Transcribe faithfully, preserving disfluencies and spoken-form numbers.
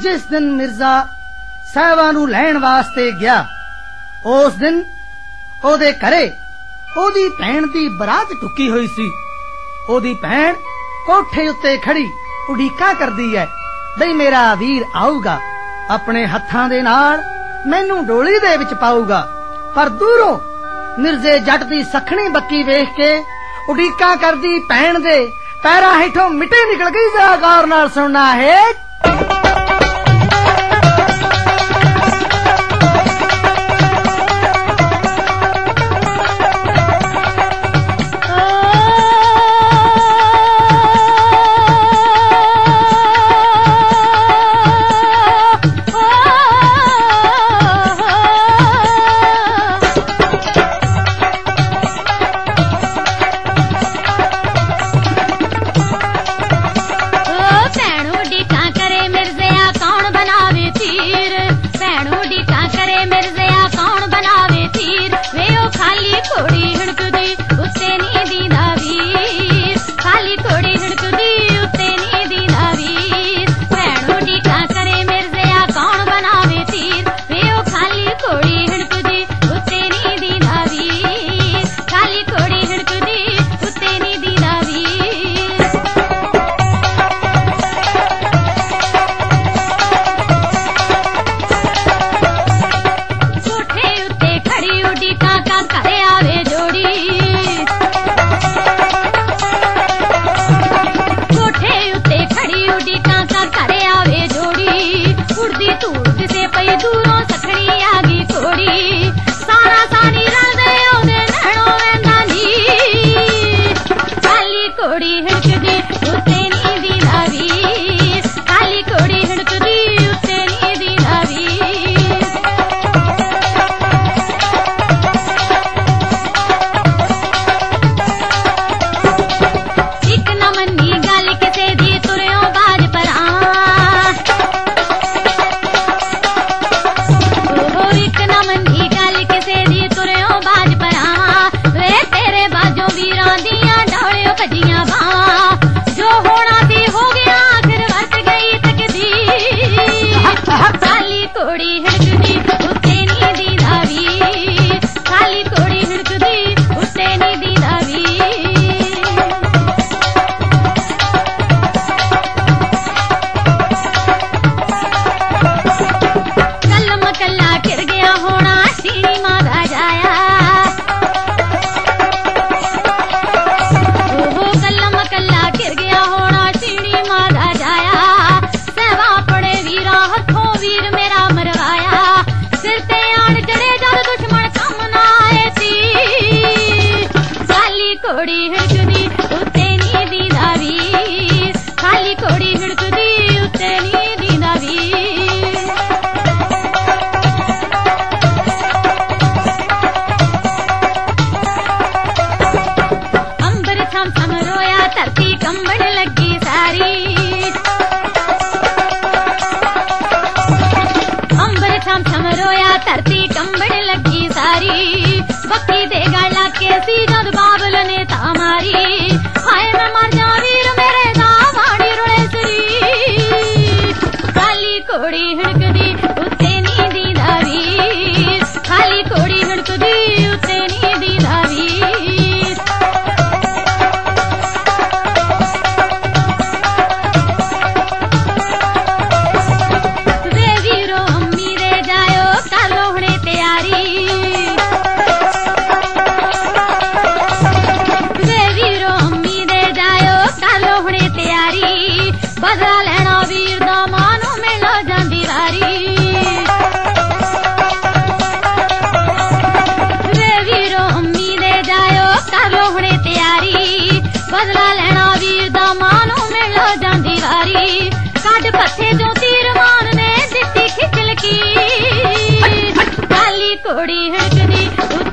जिस दिन मिर्जा साहिबा नू लैण वास्ते गया, उस दिन ओदे घरे ओदी भैन दी बरात टुकी हुई सी। ओदी भैन कोठे उत्ते खड़ी उड़ीका करदी है बई मेरा वीर आऊगा, अपने हत्थां दे नाल मैनू डोली दे विच पाऊगा। पर दूरों मिर्जे जट दी सखणी बक्की वेख के उड़ीका करदी भैन दे पैरां हेठों मिट्टी निकल गई। जरा गौर नाल सुनना है। घोड़ी हड़कदी